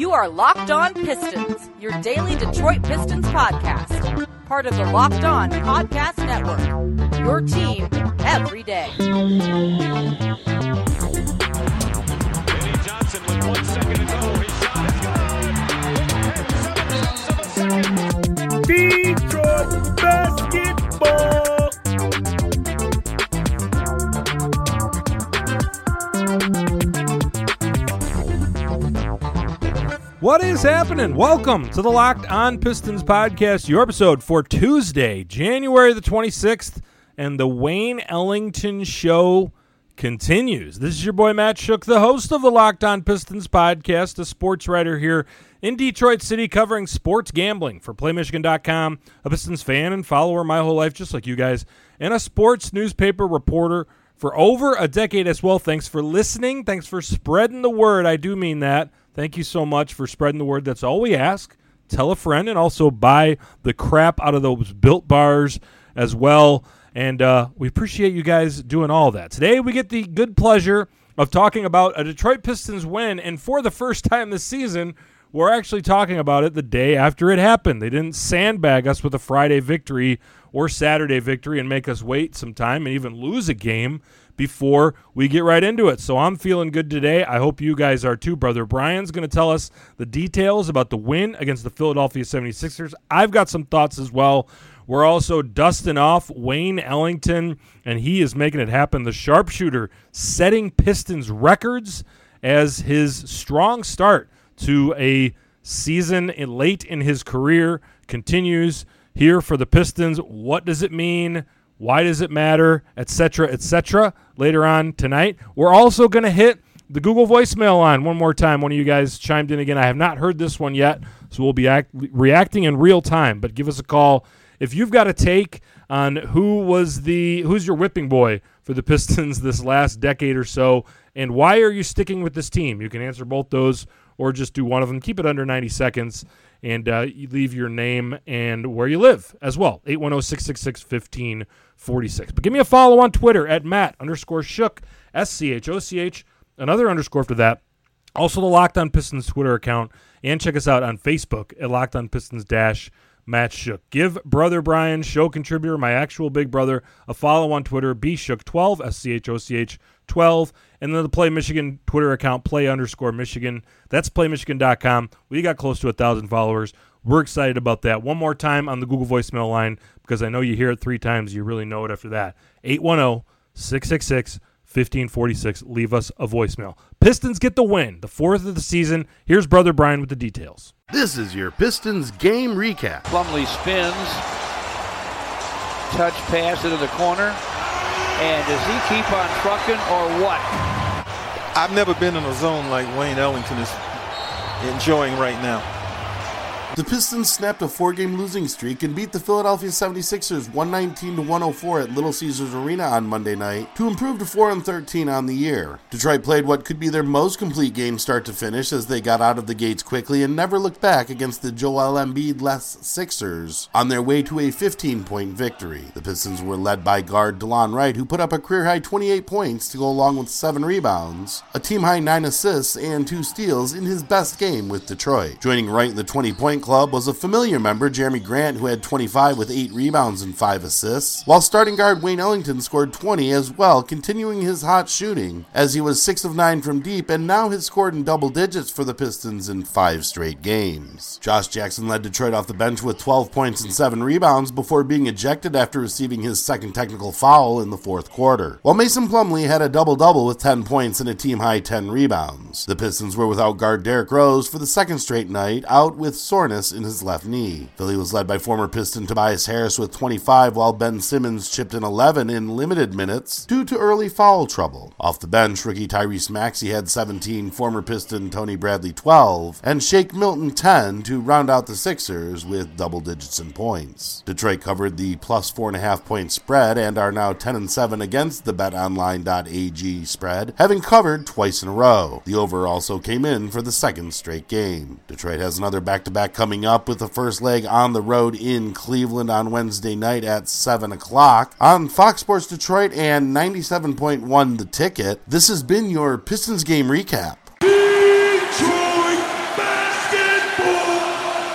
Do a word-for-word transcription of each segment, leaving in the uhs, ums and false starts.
You are Locked On Pistons, your daily Detroit Pistons podcast. Part of the Locked On Podcast Network, your team every day. Vinny Johnson with one second to go. His shot is good. Detroit basketball. What is happening? Welcome to the Locked On Pistons podcast, your episode for Tuesday, January the twenty-sixth, and the Wayne Ellington Show continues. This is your boy Matt Shook, the host of the Locked On Pistons podcast, a sports writer here in Detroit City covering sports gambling for Play Michigan dot com, a Pistons fan and follower my whole life just like you guys, and a sports newspaper reporter for over a decade as well. Thanks for listening. Thanks for spreading the word. I do mean that. Thank you so much for spreading the word. That's all we ask. Tell a friend and also buy the crap out of those Built Bars as well. And uh, we appreciate you guys doing all that. Today we get the good pleasure of talking about a Detroit Pistons win. And for the first time this season, we're actually talking about it the day after it happened. They didn't sandbag us with a Friday victory or Saturday victory and make us wait some time and even lose a game before we get right into it. So I'm feeling good today. I hope you guys are too. Brother Brian's going to tell us the details about the win against the Philadelphia seventy-sixers. I've got some thoughts as well. We're also dusting off Wayne Ellington, and he is making it happen. The sharpshooter setting Pistons records as his strong start to a season in, late in his career continues here for the Pistons. What does it mean? Why does it matter? Etc., et cetera. Later on tonight. We're also going to hit the Google voicemail line one more time. One of you guys chimed in again. I have not heard this one yet, so we'll be act- reacting in real time. But give us a call if you've got a take on who was the who's your whipping boy for the Pistons this last decade or so, and why are you sticking with this team? You can answer both those or just do one of them. Keep it under ninety seconds. And uh, you leave your name and where you live as well. eight one zero, six six six, one five four six. But give me a follow on Twitter at Matt underscore Shook, S C H O C H, another underscore after that. Also the Locked On Pistons Twitter account. And check us out on Facebook at Locked On Pistons dash Matt Shook. Give Brother Brian, show contributor, my actual big brother, a follow on Twitter, B Shook twelve, S C H O C H twelve. And then the Play Michigan Twitter account, Play underscore Michigan. That's Play Michigan dot com. We got close to one thousand followers. We're excited about that. One more time on the Google voicemail line, because I know you hear it three times. You really know it after that. eight one zero, six six six, one five four six. Leave us a voicemail. Pistons get the win, the fourth of the season. Here's Brother Brian with the details. This is your Pistons game recap. Plumlee spins, touch pass into the corner. And does he keep on trucking or what? I've never been in a zone like Wayne Ellington is enjoying right now. The Pistons snapped a four-game losing streak and beat the Philadelphia seventy-sixers one nineteen to one oh four at Little Caesars Arena on Monday night to improve to four and thirteen on the year. Detroit played what could be their most complete game start to finish as they got out of the gates quickly and never looked back against the Joel Embiid-less Sixers on their way to a fifteen-point victory. The Pistons were led by guard DeLon Wright, who put up a career-high twenty-eight points to go along with seven rebounds, a team-high nine assists, and two steals in his best game with Detroit. Joining Wright in the twenty-point club was a familiar member, Jeremy Grant, who had twenty-five with eight rebounds and five assists, while starting guard Wayne Ellington scored twenty as well, continuing his hot shooting, as he was six of nine from deep and now has scored in double digits for the Pistons in five straight games. Josh Jackson led Detroit off the bench with twelve points and seven rebounds before being ejected after receiving his second technical foul in the fourth quarter, while Mason Plumlee had a double-double with ten points and a team-high ten rebounds. The Pistons were without guard Derrick Rose for the second straight night, out with soreness in his left knee. Philly was led by former Piston Tobias Harris with twenty-five, while Ben Simmons chipped in eleven in limited minutes due to early foul trouble. Off the bench, rookie Tyrese Maxey had seventeen, former Piston Tony Bradley twelve, and Shake Milton ten to round out the Sixers with double digits in points. Detroit covered the plus four and a half point spread and are now ten and seven against the bet online dot a g spread, having covered twice in a row. The over also came in for the second straight game. Detroit has another back-to-back coming up with the first leg on the road in Cleveland on Wednesday night at seven o'clock on Fox Sports Detroit and ninety-seven point one The Ticket. This has been your Pistons game recap. Detroit basketball.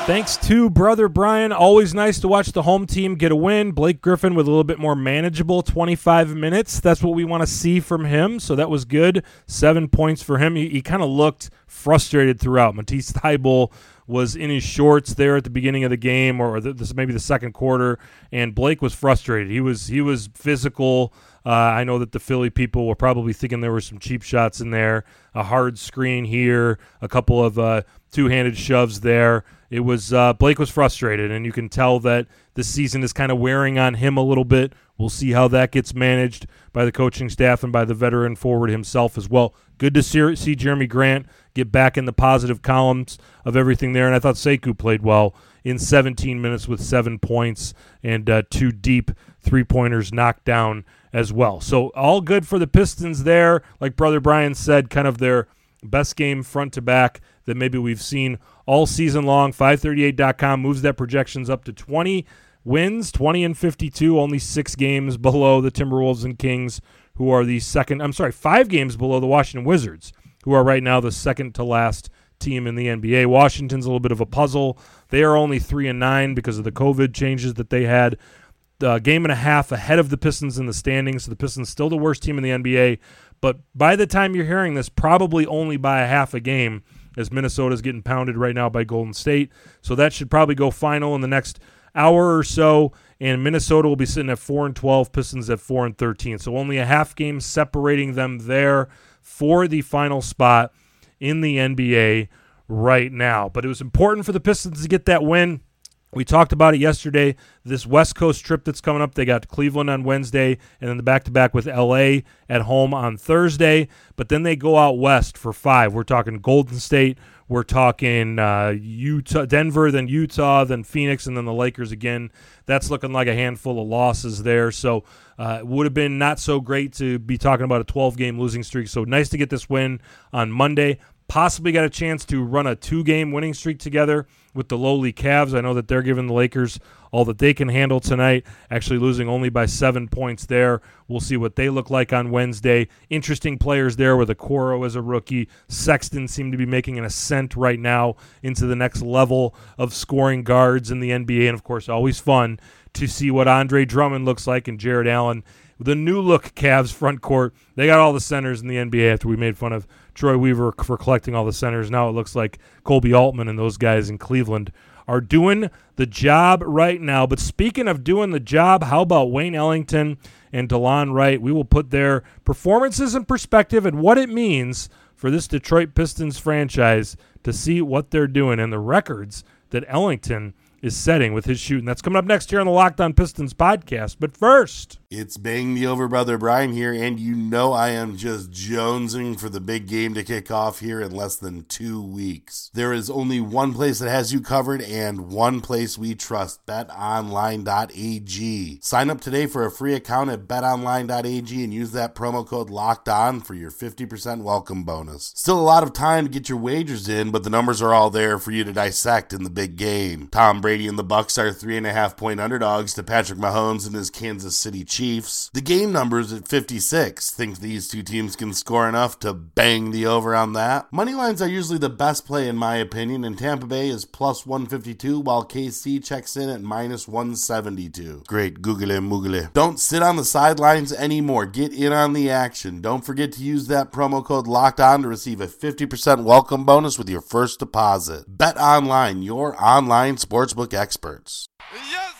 Thanks to Brother Brian. Always nice to watch the home team get a win. Blake Griffin with a little bit more manageable twenty-five minutes. That's what we want to see from him, so that was good. Seven points for him. He, he kind of looked frustrated throughout. Matisse Thybulle was in his shorts there at the beginning of the game, or the, this maybe the second quarter, and Blake was frustrated. He was he was physical. Uh, I know that the Philly people were probably thinking there were some cheap shots in there, a hard screen here, a couple of uh, two-handed shoves there. It was uh, Blake was frustrated, and you can tell that the season is kind of wearing on him a little bit. We'll see how that gets managed by the coaching staff and by the veteran forward himself as well. Good to see, see Jeremy Grant get back in the positive columns of everything there, and I thought Sekou played well in seventeen minutes with seven points and uh, two deep three-pointers knocked down as well. So all good for the Pistons there. Like Brother Brian said, kind of their best game front to back that maybe we've seen all season long. five thirty-eight dot com moves that projections up to twenty wins, twenty and fifty-two, only six games below the Timberwolves and Kings, who are the second, I'm sorry, five games below the Washington Wizards, who are right now the second to last team in the N B A. Washington's a little bit of a puzzle. They are only three and nine because of the COVID changes that they had. A game and a half ahead of the Pistons in the standings, so the Pistons still the worst team in the N B A, but by the time you're hearing this, probably only by a half a game, as Minnesota's getting pounded right now by Golden State. So that should probably go final in the next hour or so, and Minnesota will be sitting at four and twelve, Pistons at four and thirteen. So only a half game separating them there for the final spot in the N B A right now. But it was important for the Pistons to get that win. We talked about it yesterday, this West Coast trip that's coming up. They got Cleveland on Wednesday and then the back-to-back with L A at home on Thursday. But then they go out west for five. We're talking Golden State. We're talking uh, Utah, Denver, then Utah, then Phoenix, and then the Lakers again. That's looking like a handful of losses there. So uh, it would have been not so great to be talking about a twelve-game losing streak. So nice to get this win on Monday. Possibly got a chance to run a two-game winning streak together with the lowly Cavs. I know that they're giving the Lakers all that they can handle tonight, actually losing only by seven points there. We'll see what they look like on Wednesday. Interesting players there with Okoro as a rookie. Sexton seemed to be making an ascent right now into the next level of scoring guards in the N B A, and, of course, always fun to see what Andre Drummond looks like and Jared Allen. The new-look Cavs front court, they got all the centers in the N B A after we made fun of Troy Weaver for collecting all the centers. Now it looks like Kobe Altman and those guys in Cleveland are doing the job right now. But speaking of doing the job, how about Wayne Ellington and DeLon Wright? We will put their performances in perspective and what it means for this Detroit Pistons franchise to see what they're doing and the records that Ellington is setting with his shooting. That's coming up next here on the Locked On Pistons podcast. But first, it's Bang the Over Brother Brian here, and you know I am just jonesing for the big game to kick off here in less than two weeks. There is only one place that has you covered and one place we trust, bet online dot a g. Sign up today for a free account at bet online dot a g and use that promo code LOCKEDON for your fifty percent welcome bonus. Still a lot of time to get your wagers in, but the numbers are all there for you to dissect in the big game. Tom Brady and the Bucs are three and a half point underdogs to Patrick Mahomes and his Kansas City Chiefs. The game number's at fifty-six. Think these two teams can score enough to bang the over on that? Money lines are usually the best play in my opinion, and Tampa Bay is plus one fifty-two while K C checks in at minus one seventy-two. Great googly moogly. Don't sit on the sidelines anymore. Get in on the action. Don't forget to use that promo code Locked On to receive a fifty percent welcome bonus with your first deposit. Bet Online, your online sportsbook experts. Yes,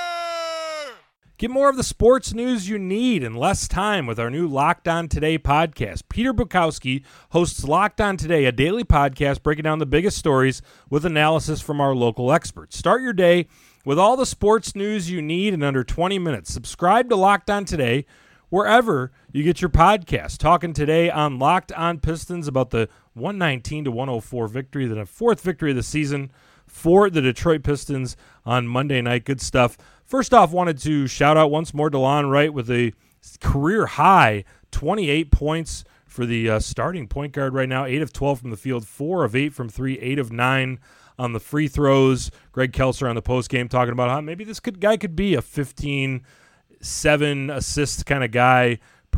sir! Get more of the sports news you need in less time with our new Locked On Today podcast. Peter Bukowski hosts Locked On Today, a daily podcast breaking down the biggest stories with analysis from our local experts. Start your day with all the sports news you need in under twenty minutes. Subscribe to Locked On Today wherever you get your podcast. Talking today on Locked On Pistons about the one nineteen to one oh four victory, the fourth victory of the season for the Detroit Pistons on Monday night. Good stuff. First off, wanted to shout out once more DeLon Wright with a career-high twenty-eight points for the uh, starting point guard right now. eight of twelve from the field, four of eight from three, eight of nine on the free throws. Greg Kelser on the postgame talking about how maybe this could, guy could be a fifteen, seven assist kind of guy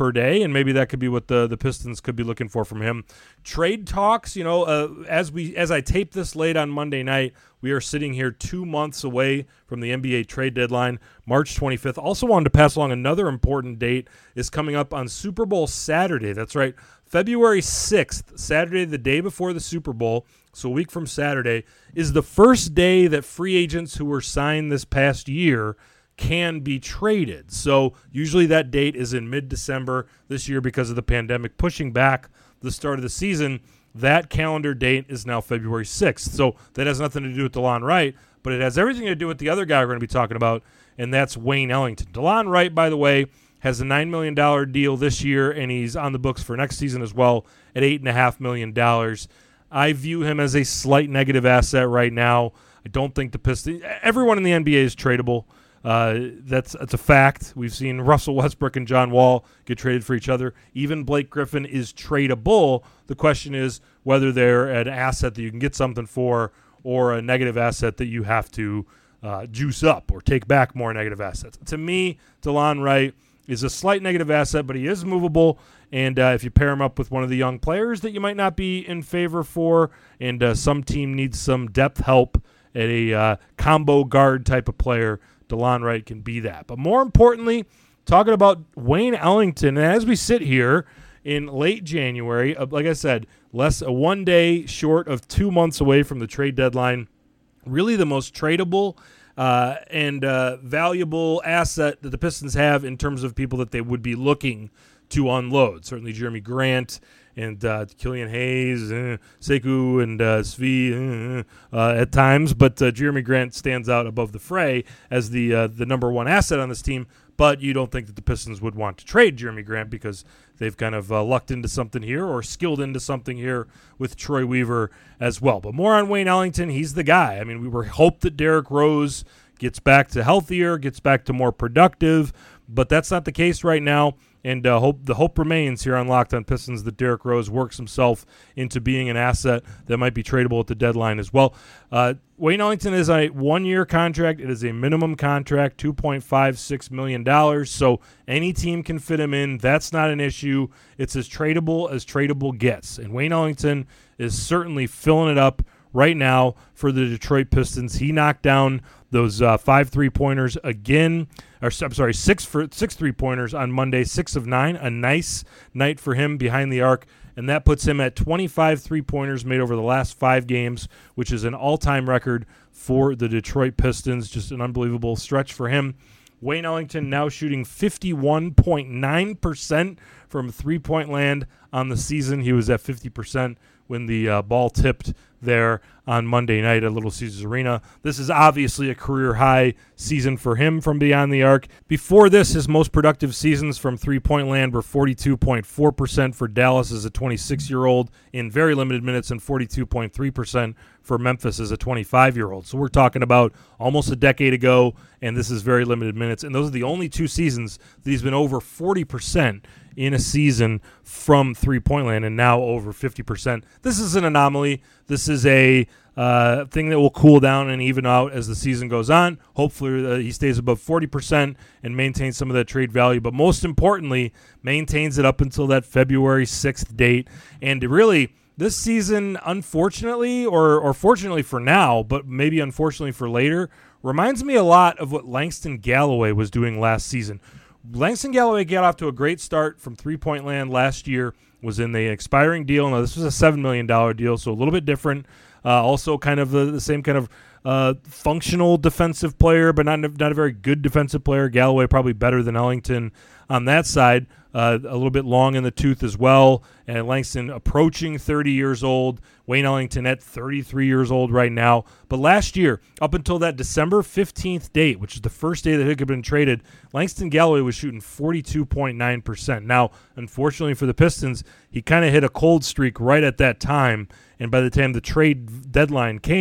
per day, and maybe that could be what the, the Pistons could be looking for from him. Trade talks, you know, uh, as we as I tape this late on Monday night, we are sitting here two months away from the N B A trade deadline, March twenty-fifth. Also wanted to pass along another important date is coming up on Super Bowl Saturday. That's right, February sixth, Saturday, the day before the Super Bowl, so a week from Saturday, is the first day that free agents who were signed this past year can be traded. So usually that date is in mid-December. This year, because of the pandemic pushing back the start of the season, that calendar date is now February sixth. So that has nothing to do with DeLon Wright, but it has everything to do with the other guy we're going to be talking about, and that's Wayne Ellington. DeLon Wright, by the way, has a nine million dollars deal this year, and he's on the books for next season as well at eight point five million dollars. I view him as a slight negative asset right now. I don't think the Pistons – everyone in the N B A is tradable. Uh, that's that's a fact. We've seen Russell Westbrook and John Wall get traded for each other. Even Blake Griffin is tradable. The question is whether they're an asset that you can get something for or a negative asset that you have to uh, juice up or take back more negative assets. To me, DeLon Wright is a slight negative asset, but he is movable. And uh, if you pair him up with one of the young players that you might not be in favor for, and uh, some team needs some depth help at a uh, combo guard type of player, DeLon Wright can be that. But more importantly, talking about Wayne Ellington, and as we sit here in late January, uh, like I said, less uh, one day short of two months away from the trade deadline, really the most tradable uh, and uh, valuable asset that the Pistons have in terms of people that they would be looking to unload. Certainly Jeremy Grant and uh, Killian Hayes, uh, Sekou, and uh, Svi uh, uh, at times, but uh, Jeremy Grant stands out above the fray as the uh, the number one asset on this team. But you don't think that the Pistons would want to trade Jeremy Grant because they've kind of uh, lucked into something here or skilled into something here with Troy Weaver as well. But more on Wayne Ellington, he's the guy. I mean, we were hoped that Derrick Rose gets back to healthier, gets back to more productive, but that's not the case right now. And uh, hope the hope remains here on Locked on Pistons that Derrick Rose works himself into being an asset that might be tradable at the deadline as well. Uh, Wayne Ellington is a one-year contract. It is a minimum contract, two point five six million dollars. So any team can fit him in. That's not an issue. It's as tradable as tradable gets. And Wayne Ellington is certainly filling it up right now for the Detroit Pistons. He knocked down those uh, five three-pointers again. Or, I'm sorry, six for six three-pointers on Monday, six of nine. A nice night for him behind the arc, and that puts him at twenty-five three-pointers made over the last five games, which is an all-time record for the Detroit Pistons. Just an unbelievable stretch for him. Wayne Ellington now shooting fifty-one point nine percent from three-point land on the season. He was at fifty percent when the uh, ball tipped there on Monday night at Little Caesars Arena. This is obviously a career-high season for him from beyond the arc. Before this, his most productive seasons from three-point land were forty-two point four percent for Dallas as a twenty-six-year-old in very limited minutes and forty-two point three percent for Memphis as a twenty-five-year-old. So we're talking about almost a decade ago, and this is very limited minutes. And those are the only two seasons that he's been over forty percent in a season from three-point land, and now over fifty percent. This is an anomaly. This is a uh, thing that will cool down and even out as the season goes on. Hopefully uh, he stays above forty percent and maintains some of that trade value, but most importantly, maintains it up until that February sixth date. And really, this season, unfortunately, or, or fortunately for now, but maybe unfortunately for later, reminds me a lot of what Langston Galloway was doing last season. Langston Galloway got off to a great start from three-point land last year, was in the expiring deal. Now, this was a seven million dollars deal, so a little bit different. Uh, also kind of the, the same kind of uh, functional defensive player, but not, not a very good defensive player. Galloway probably better than Ellington on that side. Uh, a little bit long in the tooth as well. And Langston approaching thirty years old. Wayne Ellington at thirty-three years old right now. But last year, up until that December fifteenth date, which is the first day that he had been traded, Langston Galloway was shooting forty-two point nine percent. Now, unfortunately for the Pistons, he kind of hit a cold streak right at that time. And by the time the trade deadline came,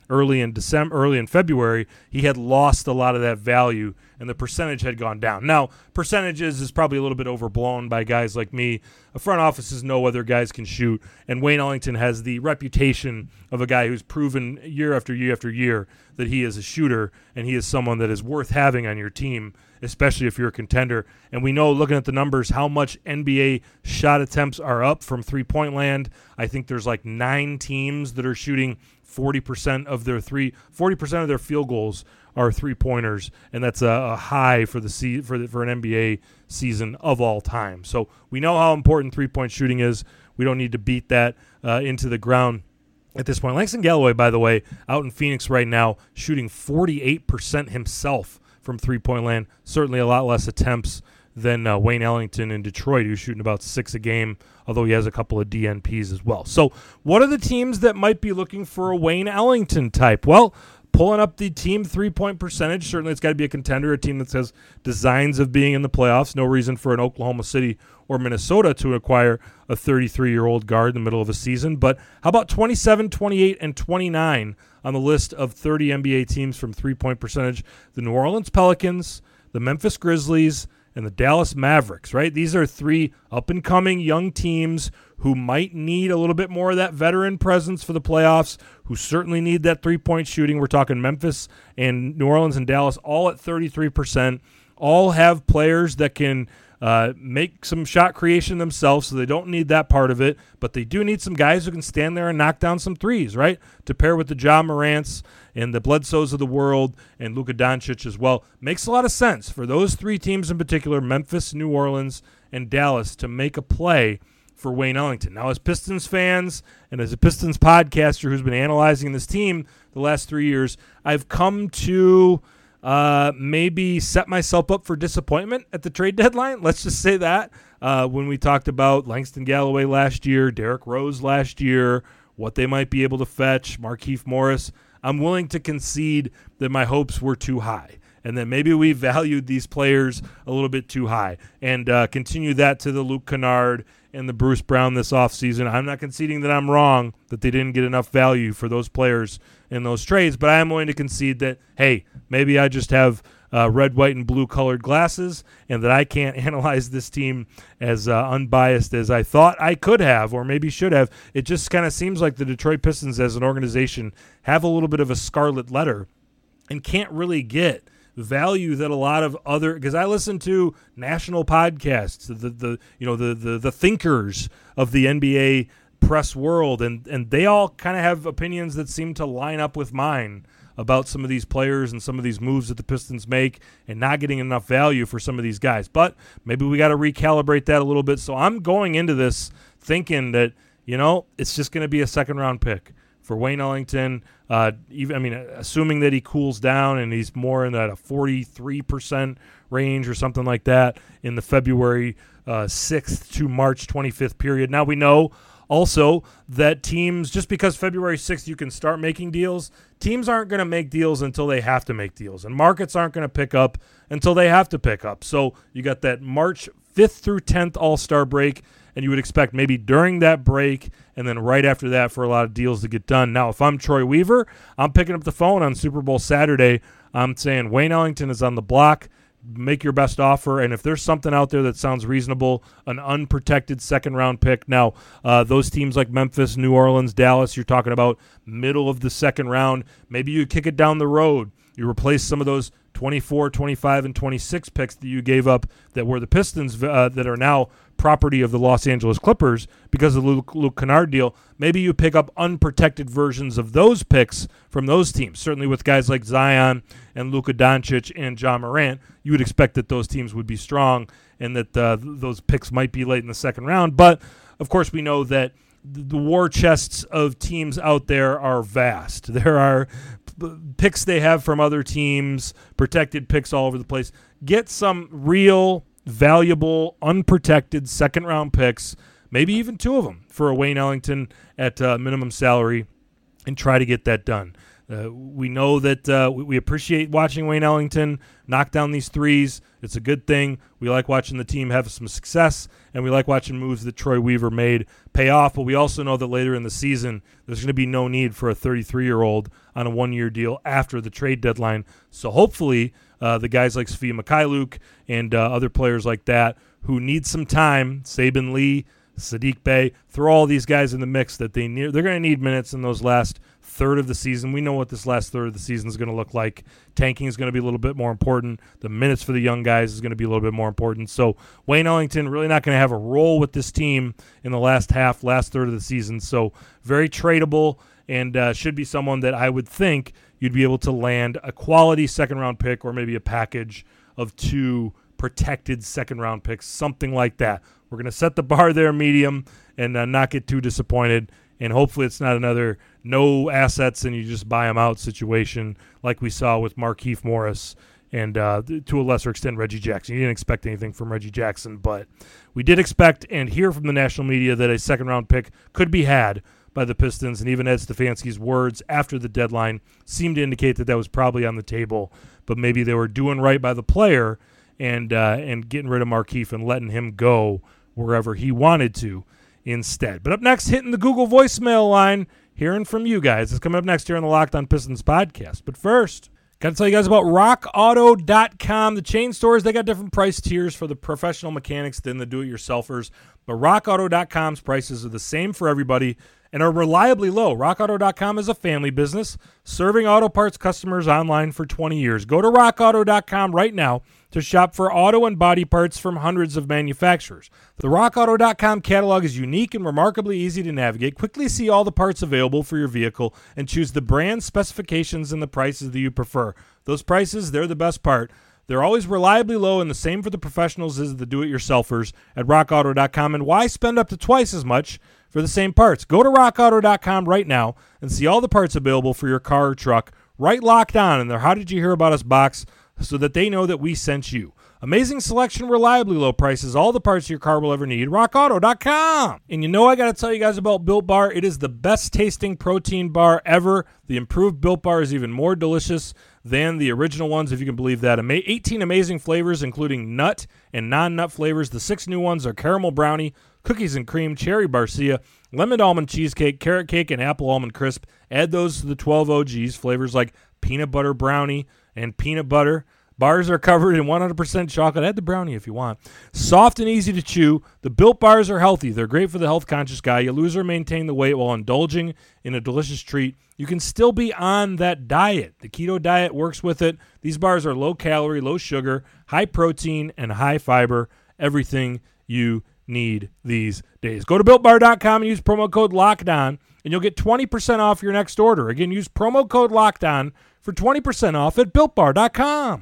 early in December, early in February, he had lost a lot of that value, and the percentage had gone down. Now, percentages is probably a little bit overblown by guys like me. Front offices know whether guys can shoot, and Wayne Ellington has the reputation of a guy who's proven year after year after year that he is a shooter, and he is someone that is worth having on your team, especially if you're a contender. And we know, looking at the numbers, how much N B A shot attempts are up from three-point land. I think there's like nine teams that are shooting forty percent of their three, forty percent of their field goals are three-pointers, and that's a, a high for the se- for the, for an N B A season of all time. So we know how important three-point shooting is. We don't need to beat that uh, into the ground at this point. Langston Galloway, by the way, out in Phoenix right now, shooting forty-eight percent himself from three-point land. Certainly a lot less attempts than uh, Wayne Ellington in Detroit, who's shooting about six a game, although he has a couple of D N Ps as well. So what are the teams that might be looking for a Wayne Ellington type? Well, pulling up the team three-point percentage, certainly it's got to be a contender, a team that has designs of being in the playoffs. No reason for an Oklahoma City or Minnesota to acquire a thirty-three-year-old guard in the middle of a season. But how about twenty-seven, twenty-eight, and twenty-nine on the list of thirty N B A teams from three-point percentage? The New Orleans Pelicans, the Memphis Grizzlies, and the Dallas Mavericks, right? These are three up-and-coming young teams who might need a little bit more of that veteran presence for the playoffs, who certainly need that three-point shooting. We're talking Memphis and New Orleans and Dallas, all at thirty-three percent, all have players that can uh, make some shot creation themselves, so they don't need that part of it, but they do need some guys who can stand there and knock down some threes, right, to pair with the Ja Morants and the Bledsoes of the world and Luka Doncic as well. Makes a lot of sense for those three teams in particular, Memphis, New Orleans, and Dallas, to make a play for Wayne Ellington. Now, as Pistons fans and as a Pistons podcaster who's been analyzing this team the last three years, I've come to uh, maybe set myself up for disappointment at the trade deadline. Let's just say that. Uh, when we talked about Langston Galloway last year, Derrick Rose last year, what they might be able to fetch, Markieff Morris, I'm willing to concede that my hopes were too high, and that maybe we valued these players a little bit too high, and uh, continue that to the Luke Kennard and the Bruce Brown this offseason. I'm not conceding that I'm wrong, that they didn't get enough value for those players in those trades, but I am willing to concede that, hey, maybe I just have uh, red, white, and blue colored glasses, and that I can't analyze this team as uh, unbiased as I thought I could have, or maybe should have. It just kind of seems like the Detroit Pistons as an organization have a little bit of a scarlet letter and can't really get value that a lot of other, because I listen to national podcasts, the the you know the the the thinkers of the N B A press world, and and they all kind of have opinions that seem to line up with mine about some of these players and some of these moves that the Pistons make and not getting enough value for some of these guys. But maybe we got to recalibrate that a little bit. So I'm going into this thinking that, you know, it's just going to be a second round pick for Wayne Ellington. Uh, even I mean, assuming that he cools down and he's more in that a forty-three percent range or something like that in the February uh, sixth to March twenty-fifth period. Now we know also that teams, just because February sixth you can start making deals, teams aren't going to make deals until they have to make deals, and markets aren't going to pick up until they have to pick up. So you got that March fifth through tenth All-Star break, and you would expect maybe during that break and then right after that for a lot of deals to get done. Now, if I'm Troy Weaver, I'm picking up the phone on Super Bowl Saturday. I'm saying Wayne Ellington is on the block. Make your best offer, and if there's something out there that sounds reasonable, an unprotected second-round pick. Now, uh, those teams like Memphis, New Orleans, Dallas, you're talking about middle of the second round. Maybe you kick it down the road. You replace some of those twenty-four, twenty-five, and twenty-six picks that you gave up that were the Pistons uh, that are now property of the Los Angeles Clippers because of the Luke, Luke Kennard deal. Maybe you pick up unprotected versions of those picks from those teams. Certainly with guys like Zion and Luka Doncic and Ja Morant, you would expect that those teams would be strong and that uh, th- those picks might be late in the second round. But, of course, we know that the war chests of teams out there are vast. There are p- picks they have from other teams, protected picks all over the place. Get some real valuable, unprotected second-round picks, maybe even two of them for a Wayne Ellington at uh, minimum salary, and try to get that done. Uh, we know that uh, we, we appreciate watching Wayne Ellington knock down these threes. It's a good thing. We like watching the team have some success, and we like watching moves that Troy Weaver made pay off. But we also know that later in the season, there's going to be no need for a thirty-three-year-old on a one-year deal after the trade deadline. So hopefully uh, the guys like Sofia Mikhailuk and uh, other players like that who need some time, Saban Lee, Sadiq Bey, throw all these guys in the mix that they need. They're going to need minutes in those last third of the season. We know what this last third of the season is going to look like. Tanking is going to be a little bit more important. The minutes for the young guys is going to be a little bit more important. So Wayne Ellington really not going to have a role with this team in the last half, last third of the season. So very tradable and uh, should be someone that I would think you'd be able to land a quality second-round pick or maybe a package of two protected second-round picks, something like that. We're going to set the bar there medium and uh, not get too disappointed. And hopefully it's not another no assets and you just buy them out situation like we saw with Markieff Morris and uh, to a lesser extent Reggie Jackson. You didn't expect anything from Reggie Jackson, but we did expect and hear from the national media that a second-round pick could be had by the Pistons, and even Ed Stefanski's words after the deadline seemed to indicate that that was probably on the table, but maybe they were doing right by the player and uh, and getting rid of Markieff and letting him go wherever he wanted to instead. But up next, hitting the Google voicemail line, hearing from you guys. It's coming up next here on the Locked On Pistons podcast. But first, got to tell you guys about rock auto dot com. The chain stores, they got different price tiers for the professional mechanics than the do-it-yourselfers. But rock auto dot com's prices are the same for everybody and are reliably low. rock auto dot com is a family business serving auto parts customers online for twenty years. Go to rock auto dot com right now to shop for auto and body parts from hundreds of manufacturers. The rock auto dot com catalog is unique and remarkably easy to navigate. Quickly see all the parts available for your vehicle and choose the brand, specifications, and the prices that you prefer. Those prices, they're the best part. They're always reliably low, and the same for the professionals as the do-it-yourselfers at rock auto dot com. And why spend up to twice as much for the same parts? Go to rock auto dot com right now and see all the parts available for your car or truck right locked on in their How Did You Hear About Us box so that they know that we sent you. Amazing selection, reliably low prices, all the parts your car will ever need. rock auto dot com. And you know I got to tell you guys about Built Bar. It is the best tasting protein bar ever. The improved Built Bar is even more delicious than the original ones, if you can believe that. eighteen amazing flavors, including nut and non-nut flavors. The six new ones are caramel brownie, cookies and cream, cherry barcia, lemon almond cheesecake, carrot cake, and apple almond crisp. Add those to the twelve O Gs, flavors like peanut butter brownie and peanut butter. Bars are covered in one hundred percent chocolate. Add the brownie if you want. Soft and easy to chew. The Built Bars are healthy. They're great for the health-conscious guy. You lose or maintain the weight while indulging in a delicious treat. You can still be on that diet. The keto diet works with it. These bars are low-calorie, low-sugar, high-protein, and high-fiber. Everything you need these days. Go to built bar dot com and use promo code LOCKEDON, and you'll get twenty percent off your next order. Again, use promo code LOCKEDON for twenty percent off at built bar dot com.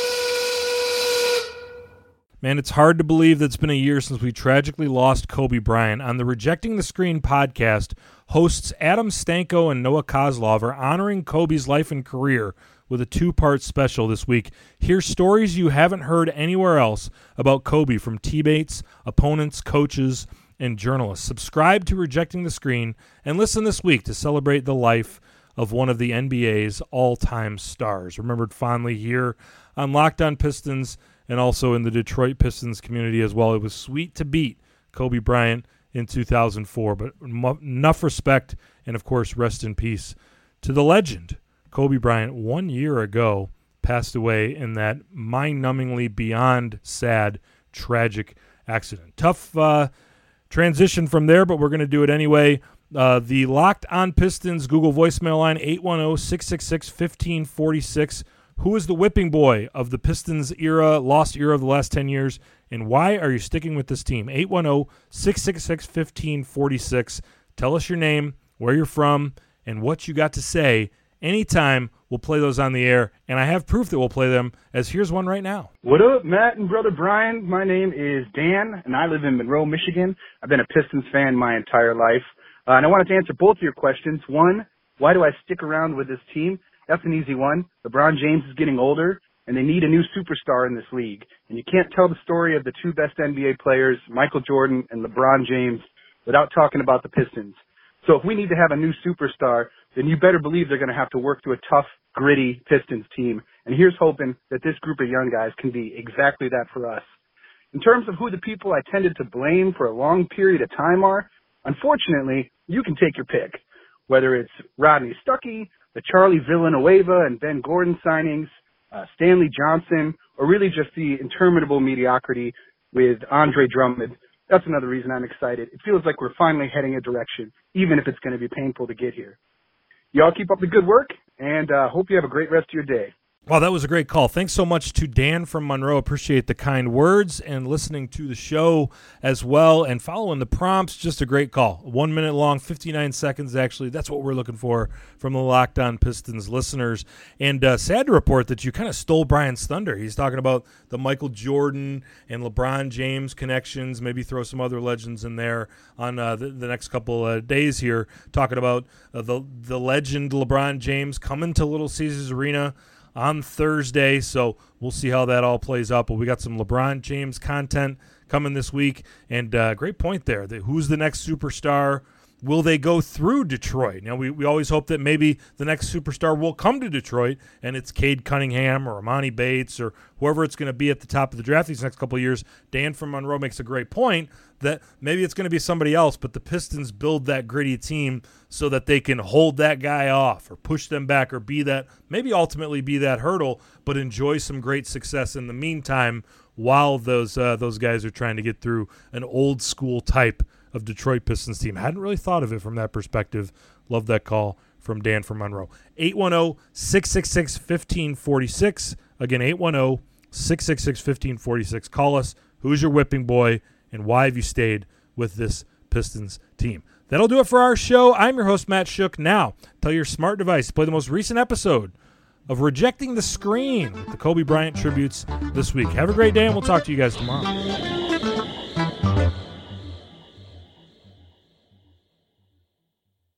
Man, it's hard to believe that it's been a year since we tragically lost Kobe Bryant. On the Rejecting the Screen podcast, hosts Adam Stanko and Noah Kozlov are honoring Kobe's life and career with a two-part special this week. Hear stories you haven't heard anywhere else about Kobe from teammates, opponents, coaches, and journalists. Subscribe to Rejecting the Screen and listen this week to celebrate the life of one of the N B A's all-time stars. Remembered fondly here on Locked On Pistons and also in the Detroit Pistons community as well. It was sweet to beat Kobe Bryant in two thousand four, but enough respect and, of course, rest in peace to the legend. Kobe Bryant, one year ago, passed away in that mind-numbingly beyond sad, tragic accident. Tough uh, transition from there, but we're going to do it anyway. Uh, the Locked On Pistons Google voicemail line, eight one zero, six six six, one five four six. Who is the whipping boy of the Pistons era, lost era of the last ten years, and why are you sticking with this team? eight one zero, six six six, one five four six. Tell us your name, where you're from, and what you got to say. Anytime, we'll play those on the air, and I have proof that we'll play them, as here's one right now. What up, Matt and Brother Brian? My name is Dan, and I live in Monroe, Michigan. I've been a Pistons fan my entire life, uh, and I wanted to answer both of your questions. One, why do I stick around with this team? That's an easy one. LeBron James is getting older, and they need a new superstar in this league. And you can't tell the story of the two best N B A players, Michael Jordan and LeBron James, without talking about the Pistons. So if we need to have a new superstar, then you better believe they're going to have to work through a tough, gritty Pistons team. And here's hoping that this group of young guys can be exactly that for us. In terms of who the people I tended to blame for a long period of time are, unfortunately, you can take your pick. Whether it's Rodney Stuckey, the Charlie Villanueva and Ben Gordon signings, uh, Stanley Johnson, or really just the interminable mediocrity with Andre Drummond. That's another reason I'm excited. It feels like we're finally heading a direction, even if it's going to be painful to get here. Y'all keep up the good work, and uh, hope you have a great rest of your day. Well, that was a great call. Thanks so much to Dan from Monroe. Appreciate the kind words and listening to the show as well and following the prompts. Just a great call. One minute long, fifty-nine seconds actually. That's what we're looking for from the Locked On Pistons listeners. And uh, sad to report that you kind of stole Brian's thunder. He's talking about the Michael Jordan and LeBron James connections. Maybe throw some other legends in there on uh, the, the next couple uh, days here. Talking about uh, the the legend LeBron James coming to Little Caesars Arena on Thursday, so we'll see how that all plays out. But we got some LeBron James content coming this week, and uh, great point there. The, who's the next superstar? Will they go through Detroit? Now, we, we always hope that maybe the next superstar will come to Detroit, and it's Cade Cunningham or Amani Bates or whoever it's going to be at the top of the draft these next couple of years. Dan from Monroe makes a great point that maybe it's going to be somebody else, but the Pistons build that gritty team so that they can hold that guy off or push them back or be that, maybe ultimately be that hurdle, but enjoy some great success in the meantime while those uh, those guys are trying to get through an old school type of Detroit Pistons team. I hadn't really thought of it from that perspective. Love that call from Dan from Monroe. eight one zero, six six six, one five four six. Again, eight one zero, six six six, one five four six. Call us. Who's your whipping boy, and why have you stayed with this Pistons team? That'll do it for our show. I'm your host, Matt Shook. Now, tell your smart device to play the most recent episode of Rejecting the Screen with the Kobe Bryant tributes this week. Have a great day, and we'll talk to you guys tomorrow.